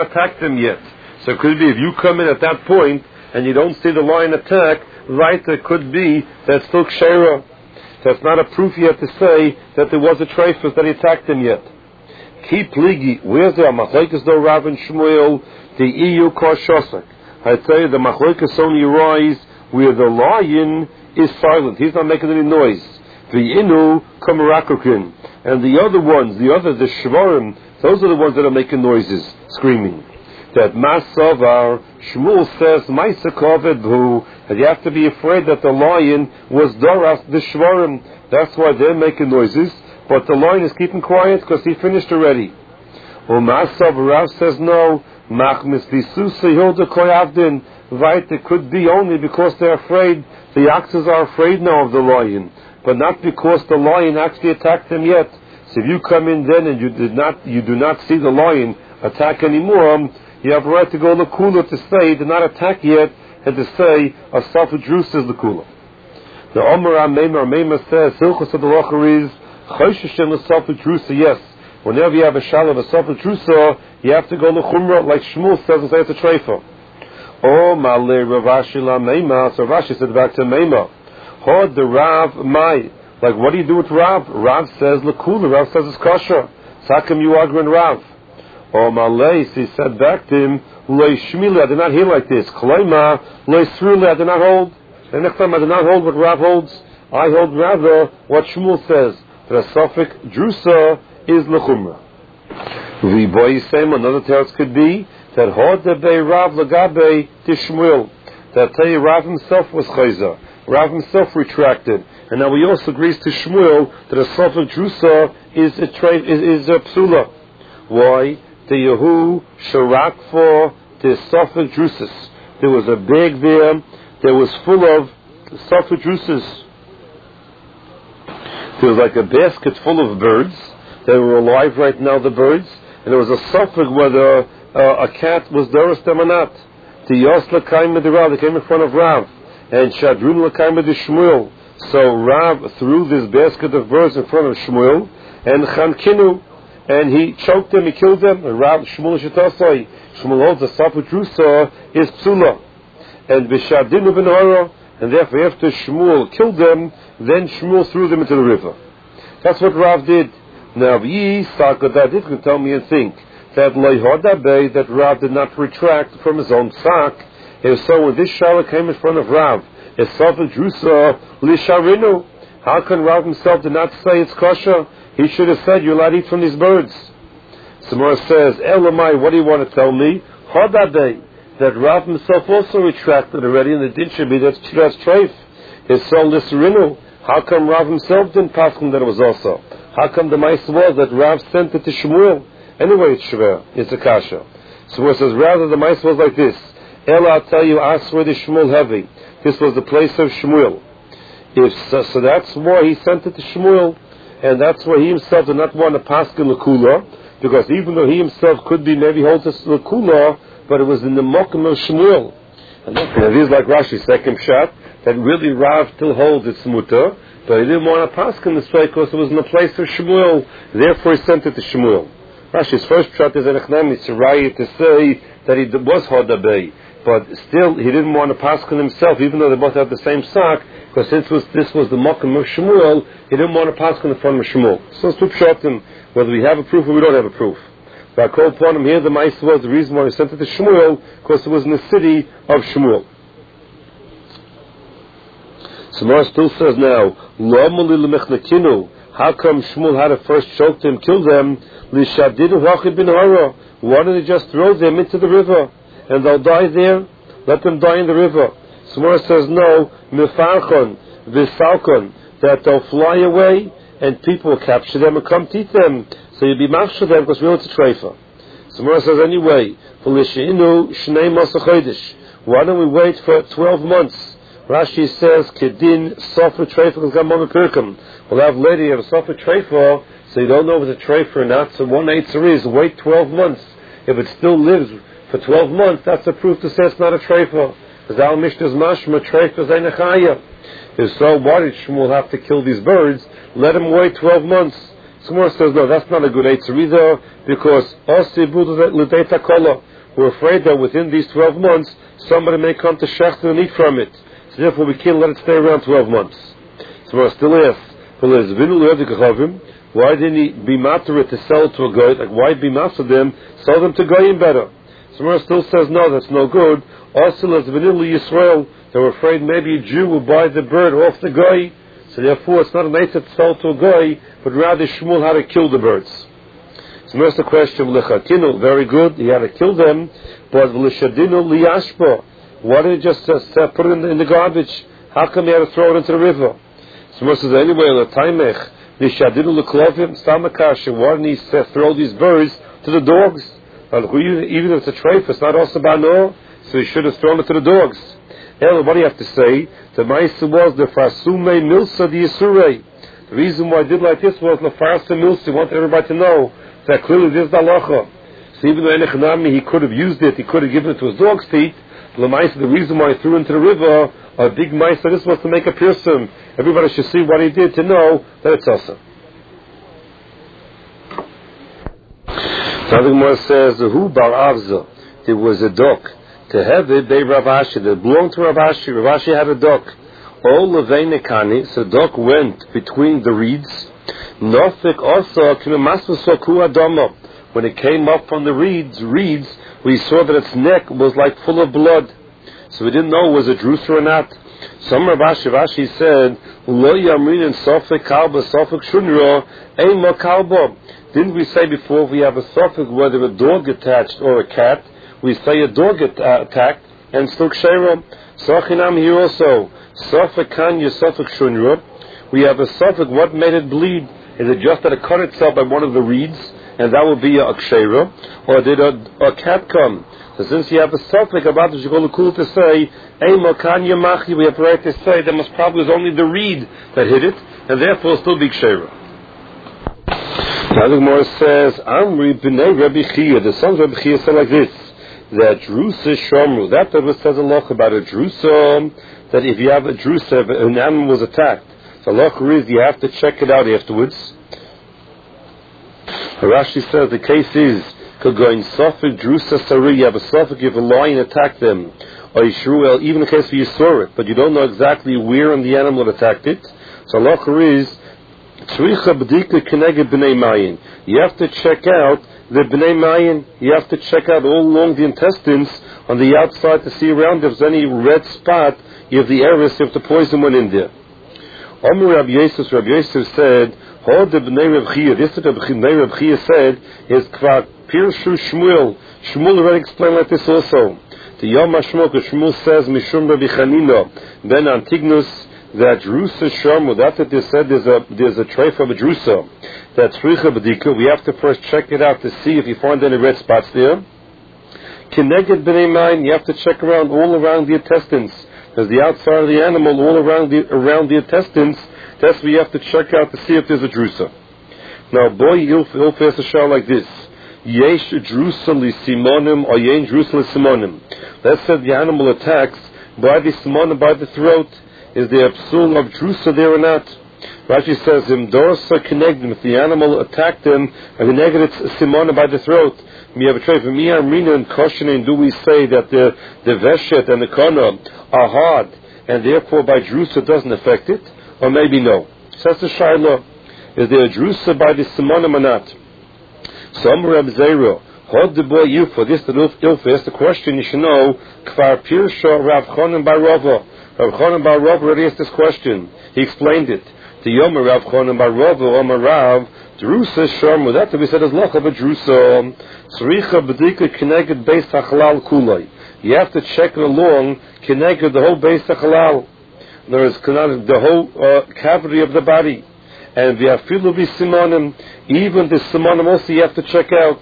attacked them yet. So it could be if you come in at that point and you don't see the lion attack, right, it could be that's still kshera. That's not a proof yet to say that there was a treifus that he attacked him yet. Ki pligi, where's the machlokes though Rav and Shmuel, the EU koshosak? I tell you, the machlokes only arise where the lion is silent. He's not making any noise. The inu kamarakokin. And the other ones, the shvarim, those are the ones that are making noises, screaming. That Masavar, Shmuel says, Maisa Kovedhu, and you have to be afraid that the lion was Doras, the Shvarim. That's why they're making noises, but the lion is keeping quiet because he finished already. Masavar Rav says, no, Machmis Visusa Hilda Koyavdin, right, it could be only because they're afraid, the oxes are afraid now of the lion, but not because the lion actually attacked them yet. So if you come in then and you do not see the lion attack anymore, you have a right to go l'kula to say did not attack yet, and to say a Safed Drus is l'kula. The Omer Ameimah says Hilchos Adalacha is Choshishin l'Safed Drus. Yes, whenever you have a shal of a Safed Drus, you have to go l'chumra like Shmuel says and say it's a treifa. Oh Malei Ravashi Lameimah. So Rashi said back to Meimah. Hod the Rav Mai. Like what do you do with Rav? Rav says l'kula. Rav says it's kosher. So how come you argue in Rav? Or Malay, he said back to him, Loi Shmila, I did not hear like this. Kalaima, Loi Srula, I did not hold. The next time I did not hold what Rav holds. I hold rather what Shmuel says, that a suffix Drusa is Lechumra. The boy is saying another teretz could be that Hodebe Rav Lagabe Tishmuel. That tell you Rav himself was Chayza. Rav himself retracted. And now we also agrees to Shmuel that a suffix Drusa is a psula. Why? The Yehu Sharak for the Safed Drusus. There was a bag there that was full of Safed Drusus. There was like a basket full of birds. They were alive right now, the birds. And there was a Safed whether a cat was Doros them or not. The Yos L'Kaim Rav, they came in front of Rav. And Shadrun L'Kaim Shmuel. So Rav threw this basket of birds in front of Shmuel. And Chankinu. And he choked them, he killed them. And Rav Shmuel Shetasai, Shmuel holds the Safed Drusa is Psula. And Bishadinu ben Hara, and therefore after Shmuel killed them, then Shmuel threw them into the river. That's what Rav did. Now, Yi Sakadad, you can tell me and think that Leihodabe, that Rav did not retract from his own sak. If so, when this Shara came in front of Rav, a Safed Drusa Lisharinu, how can Rav himself did not say it's kosher? He should have said, you're allowed to eat from these birds. Samar says, Elamai, what do you want to tell me? Hodadei, that Rav himself also retracted already, and the din should be that's treif. His soul Lisarinu. How come Rav himself didn't pass him that it was also? How come the mice was that Rav sent it to Shmuel? Anyway, it's shver, it's a kasha. Samar says, rather the mice was like this. Ela, I'll tell you, ask where the Shmuel heavy. This was the place of Shmuel. So that's why he sent it to Shmuel. And that's why he himself did not want to pass in L'Kula, because even though he himself could be maybe holds us L'Kula, but it was in the Mokum of Shmuel. And it is like Rashi's second shot, that really Rav still holds its mutter, but he didn't want to pass in this way because it was in the place of Shmuel, therefore he sent it to Shmuel. Rashi's first shot is an Echnam, it's a riot to say that he was Hodabei, but still he didn't want to pass in himself, even though they both had the same sock, because since this was the Mokum of Shmuel, he didn't want to pass in the front of Shmuel. So it's two pshatim, whether we have a proof or we don't have a proof. But I call upon him here, the mice was the reason why he sent it to Shmuel, because it was in the city of Shmuel. Samar still says now, how come Shmuel had to first choke them, kill them? Why didn't he just throw them into the river? And they'll die there? Let them die in the river. Samar says no, mifarchon, visalkon, that they'll fly away and people will capture them and come to eat them. So you'll be mafsha them because we know it's a treifa. Samar says anyway, why don't we wait for 12 months? Rashi says, Kedin Sofer Treifa Gamon Pirkum. We'll have later you have a Sofer Treifa, so you don't know if it's a Treifa or not. So one answer is wait 12 months. If it still lives for 12 months, that's a proof to say it's not a Treifa. Because Al Mishnah's Mashma Treifa Zainachaya. If so, why did Shmuel have to kill these birds? Let him wait 12 months. Someone says, no, that's not a good answer either, because we're afraid that within these 12 months, somebody may come to shechter and eat from it. So therefore we can't let it stay around 12 months. So we're still asked, why didn't he be matter to sell it to a goy? Like, why be master them? Sell them to goyim better. So we're still says, no, that's no good. Also, as vanilla Yisrael, they were afraid maybe a Jew will buy the bird off the goy. So therefore it's not a nice to sell to a goy, but rather Shmuel had to kill the birds. So here's the question, L'chatinu, very good, he had to kill them, but L'shadinu liyashba, why did he just put it in the garbage? How come he had to throw it into the river? So Moses says, anyway, L'taimech, L'shadinu l'klovim, Stamakasha, why didn't he throw these birds to the dogs? Even if it's a treif, it's not also bano, so he should have thrown it to the dogs. What do you have to say? The Maisa was the Farsume Milsa the Yisurei. The reason why I did like this was the Farsa Milsa. He wanted everybody to know that clearly this is the halacha. So even though Enechanami, he could have used it, he could have given it to his dog's teeth, the Maisa, the reason why he threw into the river, a big Maisa, this was to make a piercing. Everybody should see what he did to know that it's awesome. Now the Gemara says, Hu Bar Avza, there was a dog. To have it, they Rav Ashi, that belonged to Rav Ashi. Rav Ashi had a dog. All Leveinekani, so the dog went between the reeds. Nofik also, when it came up from the reeds, we saw that its neck was like full of blood. So we didn't know was it Drusa or not. Some Rav Ashi said, Lo Yamrin and Sofik Kalba, Sofik Shunro, Eima Kalba. Didn't we say before, if we have a Sofik, whether a dog attached or a cat, we say a dog attacked and still ksheira. Sachinam here also. Sofik kanya, Sofik shunra. We have a Sofik, what made it bleed? Is it just that it cut itself by one of the reeds, and that would be a ksheira? Or did a cat come? So since you have a Sofik about the Shigolukul to say, Eima kanya machi, we have the right to say that most probably was only the reed that hit it, and therefore still be ksheira. Now the Gemara says, Amri b'nei Rabbi Chia, the sons of Rabbi Chia said like this, that Drusa Shomru, that says a loch about a Drusa, that if you have a Drusa, an animal was attacked, the loch is you have to check it out afterwards. Rashi says the case is, going Sofik Drusa Sari, you have a Sofik if a lion attacked them, or Yishruel, even in case where you saw it, but you don't know exactly where in the animal attacked it. So loch is, you have to check out the Bnei Mayin. You have to check out all along the intestines on the outside to see around if there's any red spot, you have the eris, if the poison went in there. Omer Rabbi Yosef said, Ho de Bnei Reb Chia, this is what Bnei Reb Chia said, is Kvar Pirshu Shmuel. Shmuel already explained like this also. The Yom HaShmuel, Shmuel says, Mishum Rabbi Chanina, Ben Antignus, that Drusa Shomu, that's what they said, there's a tray from a Drusa. That's Richa B'dika. We have to first check it out to see if you find any red spots there. Kineged B'nei Mayin, you have to check around all around the intestines. There's the outside of the animal, all around the intestines. That's what you have to check out to see if there's a Drusa. Now, boy, he'll face a shah like this. Yesh Drusa li Simonim, or Yein Drusa li Simonim. Let's say the animal attacks by the Simonim, by the throat. Is there a psul of Drusa there or not? Rashi says, Dorsa connected, if the animal attacked him, and the negative Simona by the throat. We have a tray for Miyar Mina and Koshin, do we say that the Veshet and the Kana are hard, and therefore by Drusa it doesn't affect it? Or maybe no. Says the Shaila, is there a Drusa by the Simona or not? Some Reb Zero, Hod the boy you for this the Ilfis, the question you should know, Kvar Pirsha Rav Chonim Bar Rava. Rav Chonim Bar Rava already asked this question. He explained it. The Yomer Rav Chonim Bar Rava, Omer Rav, Drusa Sharmu, that we said is Loch of a Drusa, Tzricha B'dika Kineged Beis HaChalal Kulai. You have to check it along, Kineged the whole Beis HaChalal. There is the whole cavity of the body. And the Afilu B'Simonim, even the Simonim also you have to check out.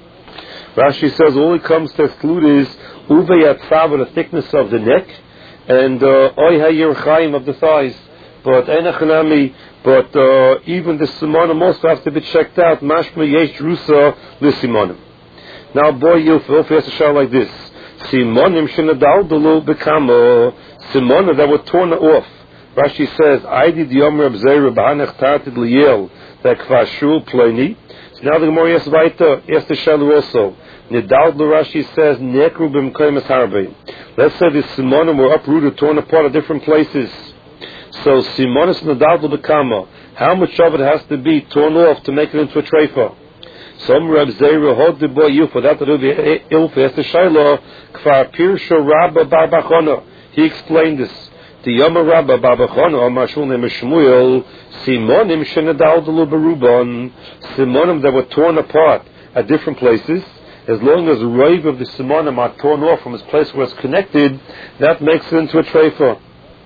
Rashi says all it comes to exclude is Uve Yatzav, the thickness of the neck, and Oy HaYir Chaim of the thighs. But Enachanami, even the Simonim also have to be checked out. Mashma Yesh Drusa L'Simonim. Now, boy, you'll have to shout like this. Simonim Shenadaldulu Bekamo. Simonim that were torn off. Rashi says, I did the Yomer Abzera B'Hanech Tartid Liel, that Kvashul Ploni. So now the Gemara asks weiter, asks the Shalu also. Nidal Rashi says, Nekru b'mkoyim harbe. Let's say the simonim were uprooted, torn apart at different places. So simonis nidal b'kama. How much of it has to be torn off to make it into a treifa? Some Reb Zera hod the boy for that to do the ilfa. Asks the Shalu, Kfar Pirsha Rabba Barbachona. He explained this. The Yom Rabba Barbachona or Mashul Shmuel simonim shenadal beruban. Simonim that were torn apart at different places. As long as the rave of the simonim are torn off from its place where it's connected, that makes it into a treifa.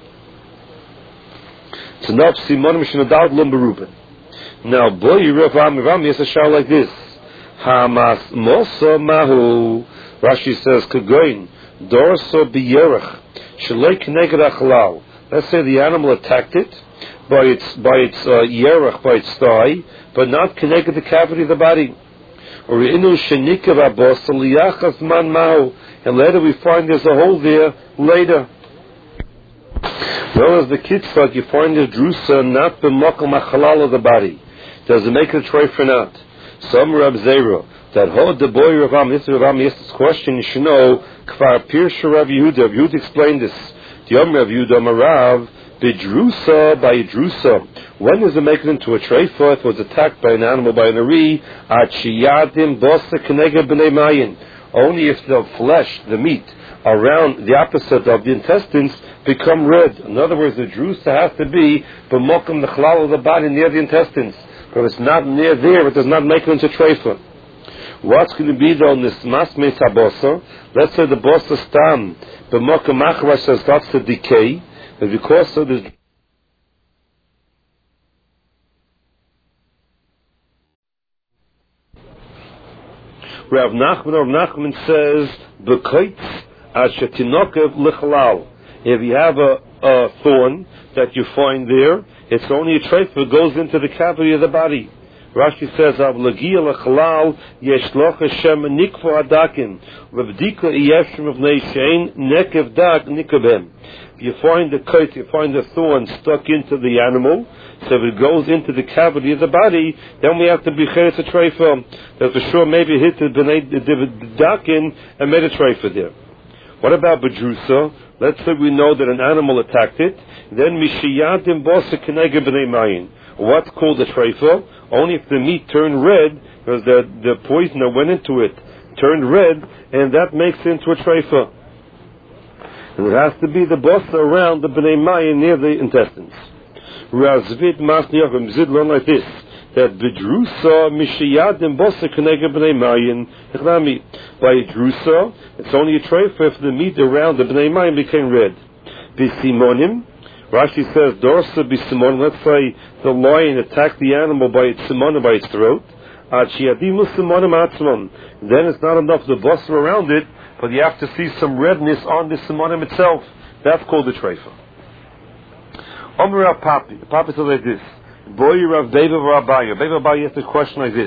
So now simonim shenadal beruban. Now, boy, Rav yes, a shah like this. Hamas mosa mahu. Rashi says, Kagoin dorso biyerach shalei kneged achalal. Let's say the animal attacked it by its yerach, by its thigh, but not connected the cavity of the body. And later we find there's a hole there later. Well, as the kitzvah, you find the drusa not the makom achalal of the body. Does it make it a treifa or not? Some Rab Zera that hold the boy Rav Am. This question you should know. Kfar Pirsha Rav Yehuda. Rav Yehuda explained this. The Yom Rav Yehuda Marav b'drusa by drusa. When does it make it into a treifa? If it was attacked by an animal, by an ari, achiyadim bosa kenega b'nei mayin. Only if the flesh, the meat, around the opposite of the intestines become red. In other words, the drusa has to be b'mokum the chalal of the body near the intestines. But if it's not near there, it does not make it into treifa. What's going to be though in this masmeis habosa? Let's say the bosa stam b'mokum machrash starts to decay, and because of this. Rav Nachman says, "B'koitz ashetinokev lichalal." If you have a thorn that you find there, it's only a treifa that goes into the cavity of the body. Rashi says, "Av lagia lechalal yeshloch Hashem nikvo adakin v'bdika iyeshem of neishein nekev dak nikabem." If you find the kite, you find the thorn stuck into the animal, so if it goes into the cavity of the body, then we have to be cheres a treifa. That for sure maybe hit the dakin and made a treifa there. What about bedrusa? Let's say we know that an animal attacked it. Then mishiyadim bosa kenega b'nei mayin. What's called a treifa? Only if the meat turned red, because the poison that went into it turned red, and that makes it into a treifa. And it has to be the bosa around the b'nei mayin near the intestines. Razvid masniyachim zid learn like this, that bedrusa mishiyadim bosa kenega b'nei mayin. By drusa, it's only a treifa if the meat around the b'nei mayin became red. B'simonim, Rashi says dorsa b'simonim. Let's say the lion attacked the animal by its simonim, by its throat. Achiyadimu simonim atzmon. Then it's not enough the bosa around it, but you have to see some redness on the simonim itself. That's called the treifa. Omer Rav Papi. The Papi says like this. Boy Rav Deva Rav Abaye. Rav Abaye asked a question like this.